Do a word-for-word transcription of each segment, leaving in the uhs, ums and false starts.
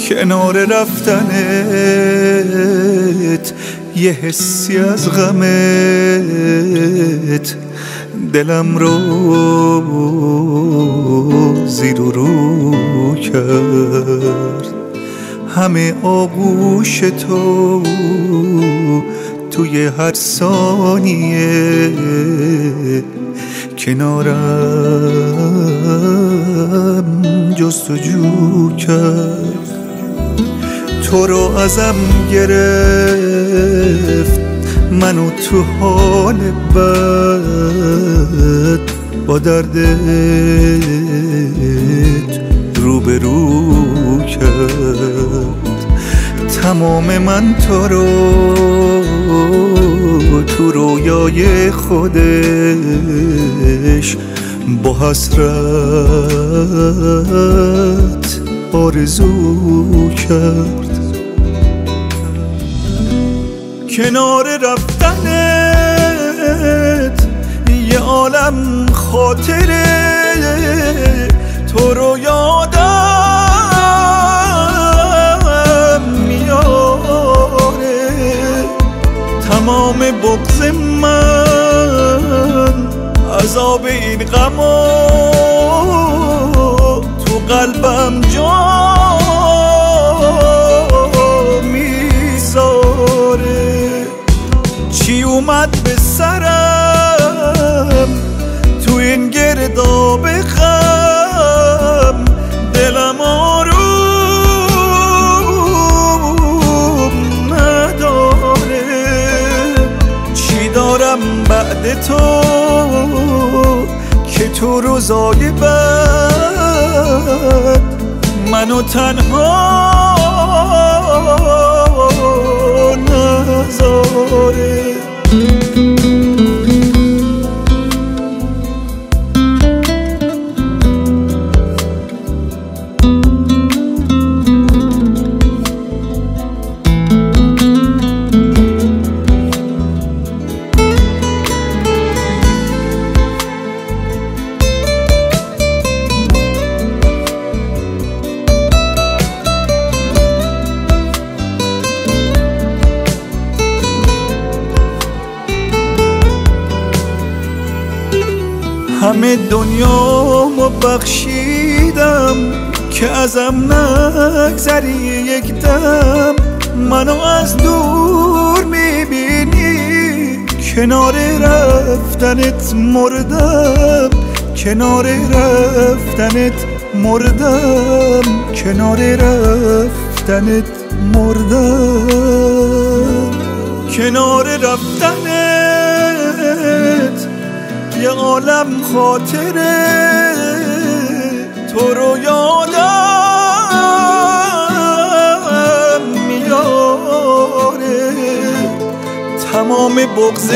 کنار رفتنت یه حسی از غمت دلم رو زیر و رو کرد. همه آغوش تو توی هر ثانیه کنارم جستجو کرد. تو رو ازم گرفت منو تو حال بد با دردت روبرو کرد. تمام من تو رو تو رویای خودش با حسرت آرزو کرد. کنار رفتنت یه عالم خاطره تو رو یادم میاره. تمام بغض من عذاب این غمو تو قلبم جا میذاره. چی اومد به سرم تو این گرداب غم دلم آروم نداره. چی دارم بعد تو که تو روزای بعد منو تنها نذاره. همه دنیامو بخشیدم که ازم نگذری یک دم. منو از دور میبینی کنار رفتنت مردم. کنار رفتنت مردم. کنار رفتنت مردم. کنار رفتنت یه عالم خاطره تو رو یادم میاره. تمام بغض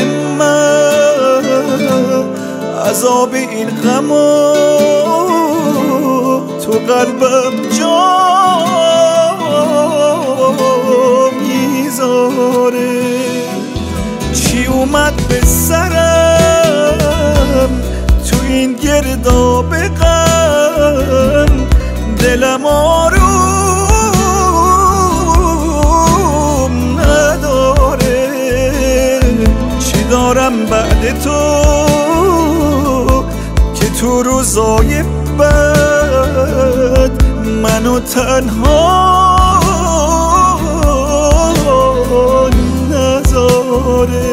من عذاب این غمو تو قلبم جا میذاره. چی اومد به سرم تو این گرداب غم دلم آروم نداره. چی دارم بعد تو که تو روزای بعد منو تنها نذاره.